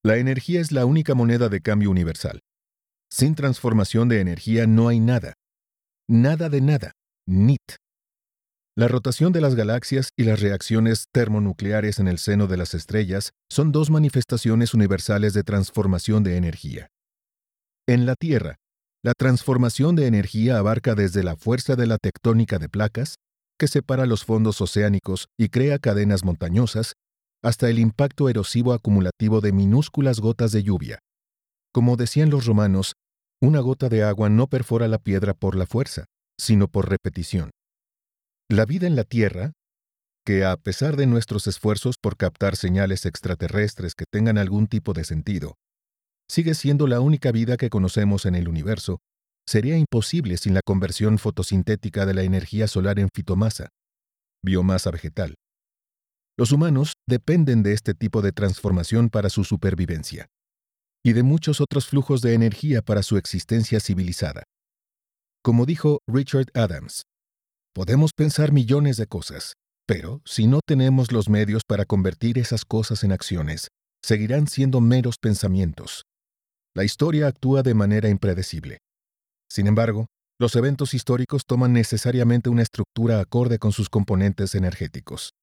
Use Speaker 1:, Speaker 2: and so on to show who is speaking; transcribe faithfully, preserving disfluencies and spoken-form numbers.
Speaker 1: La energía es la única moneda de cambio universal. Sin transformación de energía no hay nada. Nada de nada. Nit. La rotación de las galaxias y las reacciones termonucleares en el seno de las estrellas son dos manifestaciones universales de transformación de energía. En la Tierra, la transformación de energía abarca desde la fuerza de la tectónica de placas, que separa los fondos oceánicos y crea cadenas montañosas, hasta el impacto erosivo acumulativo de minúsculas gotas de lluvia. Como decían los romanos, una gota de agua no perfora la piedra por la fuerza, sino por repetición. La vida en la Tierra, que a pesar de nuestros esfuerzos por captar señales extraterrestres que tengan algún tipo de sentido, sigue siendo la única vida que conocemos en el universo, sería imposible sin la conversión fotosintética de la energía solar en fitomasa, biomasa vegetal. Los humanos dependen de este tipo de transformación para su supervivencia, y de muchos otros flujos de energía para su existencia civilizada. Como dijo Richard Adams, podemos pensar millones de cosas, pero si no tenemos los medios para convertir esas cosas en acciones, seguirán siendo meros pensamientos. La historia actúa de manera impredecible. Sin embargo, los eventos históricos toman necesariamente una estructura acorde con sus componentes energéticos.